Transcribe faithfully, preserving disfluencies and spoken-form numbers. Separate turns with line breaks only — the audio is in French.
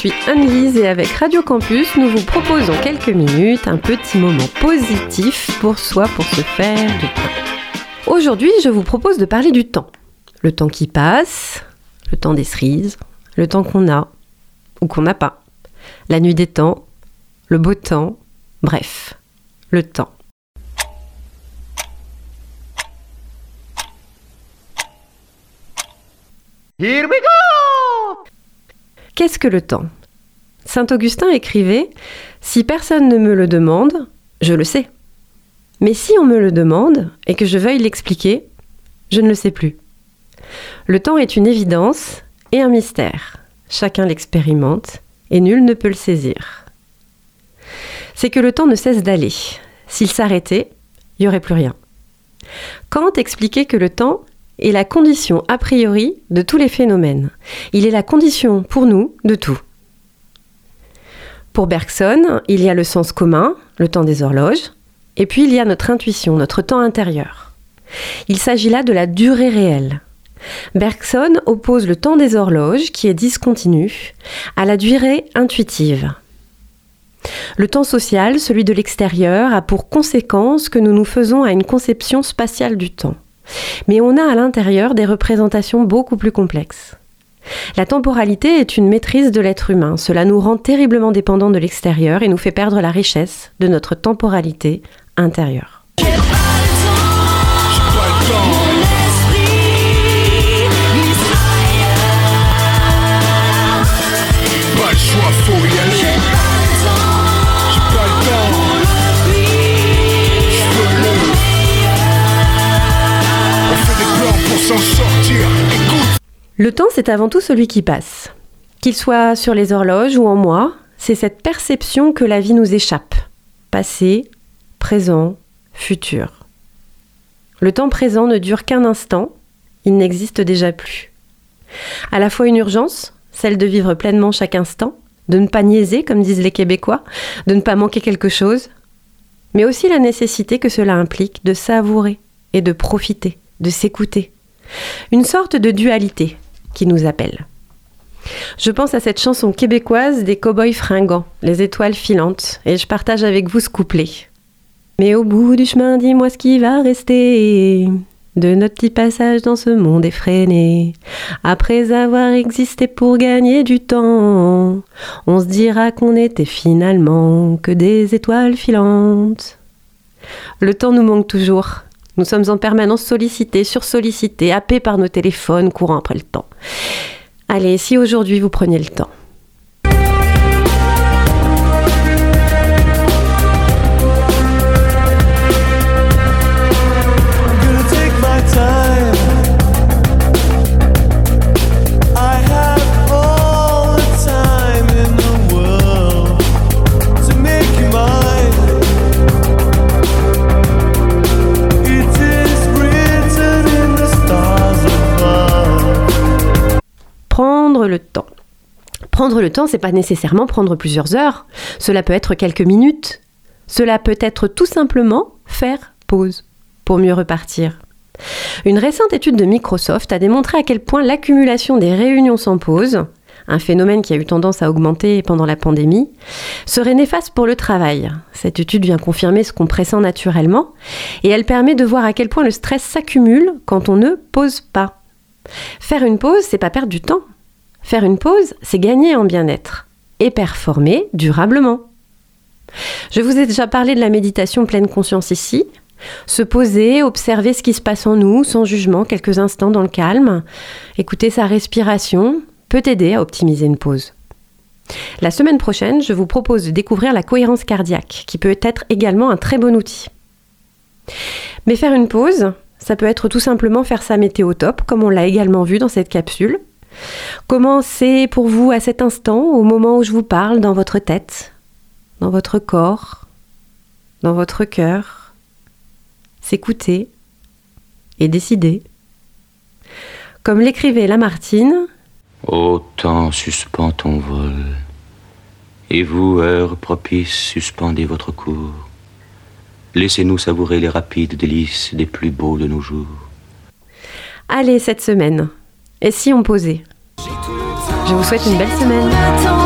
suis Anne-Lise et avec Radio Campus, nous vous proposons quelques minutes un petit moment positif pour soi, pour se faire du bien. Aujourd'hui, je vous propose de parler du temps. Le temps qui passe, le temps des cerises, le temps qu'on a ou qu'on n'a pas, la nuit des temps, le beau temps, bref, le temps.
Here we go!
Qu'est-ce que le temps ? Saint Augustin écrivait « Si personne ne me le demande, je le sais. Mais si on me le demande et que je veuille l'expliquer, je ne le sais plus. » Le temps est une évidence et un mystère. Chacun l'expérimente et nul ne peut le saisir. C'est que le temps ne cesse d'aller. S'il s'arrêtait, il n'y aurait plus rien. Kant expliquait que le temps est la condition a priori de tous les phénomènes. Il est la condition pour nous de tout. Pour Bergson, il y a le sens commun, le temps des horloges, et puis il y a notre intuition, notre temps intérieur. Il s'agit là de la durée réelle. Bergson oppose le temps des horloges, qui est discontinu, à la durée intuitive. Le temps social, celui de l'extérieur, a pour conséquence que nous nous faisons à une conception spatiale du temps. Mais on a à l'intérieur des représentations beaucoup plus complexes. La temporalité est une maîtrise de l'être humain. Cela nous rend terriblement dépendants de l'extérieur et nous fait perdre la richesse de notre temporalité intérieure. Le temps, c'est avant tout celui qui passe. Qu'il soit sur les horloges ou en moi, c'est cette perception que la vie nous échappe. Passé, présent, futur. Le temps présent ne dure qu'un instant, il n'existe déjà plus. À la fois une urgence, celle de vivre pleinement chaque instant, de ne pas niaiser, comme disent les Québécois, de ne pas manquer quelque chose, mais aussi la nécessité que cela implique de savourer et de profiter, de s'écouter. Une sorte de dualité qui nous appelle. Je pense à cette chanson québécoise des cow-boys fringants, les étoiles filantes, et je partage avec vous ce couplet. Mais au bout du chemin, dis-moi ce qui va rester de notre petit passage dans ce monde effréné. Après avoir existé pour gagner du temps, on se dira qu'on était finalement que des étoiles filantes. Le temps nous manque toujours. Nous sommes en permanence sollicités, sursollicités, happés par nos téléphones, courant après le temps. Allez, si aujourd'hui vous preniez le temps. Prendre le temps. Prendre le temps, c'est pas nécessairement prendre plusieurs heures. Cela peut être quelques minutes. Cela peut être tout simplement faire pause pour mieux repartir. Une récente étude de Microsoft a démontré à quel point l'accumulation des réunions sans pause, un phénomène qui a eu tendance à augmenter pendant la pandémie, serait néfaste pour le travail. Cette étude vient confirmer ce qu'on pressent naturellement et elle permet de voir à quel point le stress s'accumule quand on ne pose pas. Faire une pause, c'est pas perdre du temps. Faire une pause, c'est gagner en bien-être et performer durablement. Je vous ai déjà parlé de la méditation pleine conscience ici. Se poser, observer ce qui se passe en nous, sans jugement, quelques instants dans le calme. Écouter sa respiration peut aider à optimiser une pause. La semaine prochaine, je vous propose de découvrir la cohérence cardiaque, qui peut être également un très bon outil. Mais faire une pause, ça peut être tout simplement faire sa météo top, comme on l'a également vu dans cette capsule. Comment c'est pour vous à cet instant, au moment où je vous parle, dans votre tête, dans votre corps, dans votre cœur, s'écouter et décider. Comme l'écrivait Lamartine,
« Ô temps, suspends ton vol, et vous, heure propice, suspendez votre cours. Laissez-nous savourer les rapides délices des plus beaux de nos jours. »
Allez, cette semaine, et si on posait ? Je vous souhaite une belle semaine.